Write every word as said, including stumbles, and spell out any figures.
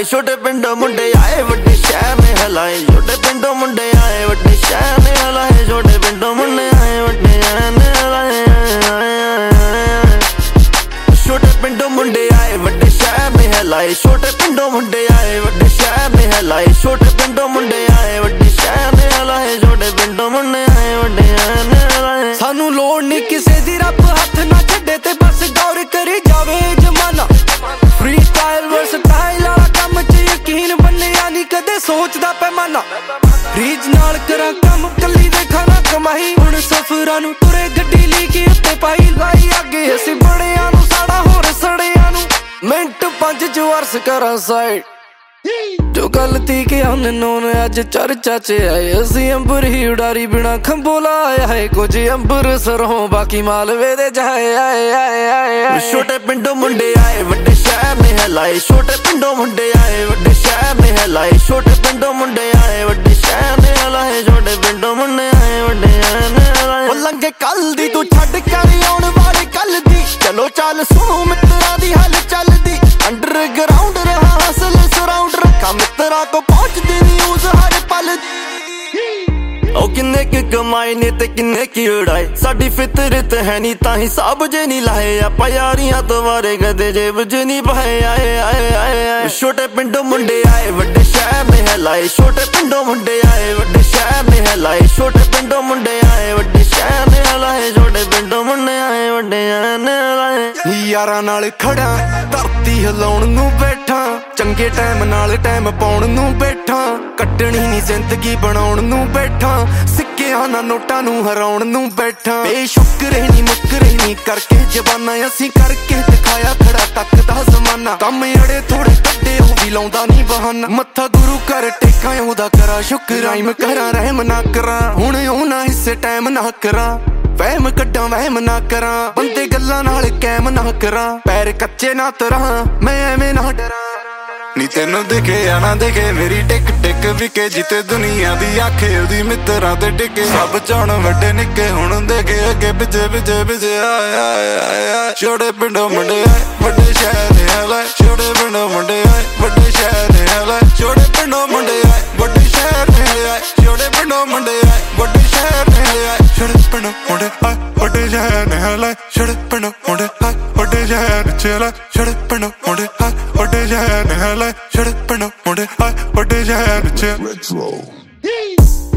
हिलाए छोटे पिंडों मुंडे आए वड्डे शहर ने हिलाए छोटे पिंडों मुंडे आए वड्डे शहर ने हिलाए छोटे पिंडों मुंडे आए वड्डे शहर ने हिलाए छोटे पिंडों मुंडे आए वड्डे शहर ने हिलाए छोटे पिंडों मुंडे आए वड्डे शहर ने हिलाए छोटे पिंडों मुंडे आए वड्डे शहर ने हिलाए छोटे पिंडों मुंडे आए वड्डे शहर ने हिलाए सानू लोड़ नहीं किसे दी रब हथ ना छड्डे ते बस गौर करी जावे जमाना फ्री स्टाइल वर्सटाइल वाला कम च यकीन बन्निया नहीं कदे सोचदा पैमाना रीज नाल करा कम कली देखा ना कमाई हुण सफरां नू तुरे गड्डी लीकी उत्ते पाई लाई अगे असी बड़ियां नू साड़ा होर सड़ियां नू मिंट पंज च वर्स करा साइड जो गलती के हमने नोन अज चर्चा च आए असी अंबर ही उड़ारी बिना खंबो लाया है कुछ अंबर सरहों बाकी मालवे दे जाए आए आए आए छोटे पिंडों मुंडे आए वड्डे शहर ने हिलाए छोटे पिंडों मुंडे आए वड्डे शहर ने हिलाए छोटे पिंडों मुंडे आए वड्डे शहर ने हिलाए छोटे पिंडों मुंडे आए वड्डे शहर ने हिलाए लंघे कल दी तू छड्ड कर आउण वाले कल दी चलो चल सुनो मित्तरां दी हल चलदी अंडरग्राउंड रहा हसल सराउंड रखा मित्तरां को पहुंचदी न्यूज़ हर पल ओ किन्ने की कमाई ने ते किन्ने की उड़ाए साडी फितरत है नी तां हिसाब जे नहीं लाए आपां यारियां तो वारे कदे जेब च नहीं पाए आए आए आए आए छोटे पिंडों मुंडे आए वड्डे शहर ने हिलाए छोटे पिंडों मुंडे आए वड्डे शहर ने हिलाए छोटे पिंडों मुंडे आए वड्डे शहर ने हिलाए छोटे पिंडों मुंडे आए वड्डे शहर ने हिलाए यारां नाल खड़ा धरती हिलाउण नूं बैठा चंगे टाइम नाल टाइम पाउण नूं बैठा कट्टणी नहीं जिंदगी बनाउण नूं बैठा सिक्कियां ना नोटां नूं हराउण नूं बैठा बेशुक्र नहीं मुक्कर नहीं करके जबाना असीं करके दिखाया खड़ा तकदा जमाना कम अड़े थोड़े कड्डे हो भी लाउंदा नहीं बहाना मत्था गुरु कर टेकां ओहदा करा शुक्र राइम करा रहम ना करा हुण ओना हिस्से टाइम ना करा वहम कड्डा वहम ना करा बंदे गल्लां नाल कैम ना करा पैर कच्चे ना तरा मैं एवें ना डरा नी तेनू दिखे या ना दिखे मेरी टिक टिक विके जिते दुनिया दी आखे ओदी मित्तरां ते टिके सब चाहण वड्डे निक्के हुण देखे अगे पिछे पिछे पिछे आए आए आए छोटे पिंडों मुंडे आए वड्डे शहर ने हिलाए छोटे पिंडों मुंडे आए वड्डे शहर ने हिलाए छोटे पिंडों मुंडे आए वड्डे शहर ने हिलाए छोटे पिंडों मुंडे आए वड्डे शहर ने हिलाए छोटे पिंडों मुंडे आए वड्डे शहर ने हिलाए छोटे पिंडों मुंडे आए वड्डे शहर च हिलाए छोटे पिंडों मुंडे आए वड्डे शहर ने हिलाए छोटे पिंडों मुंडे आए वड्डे शहर च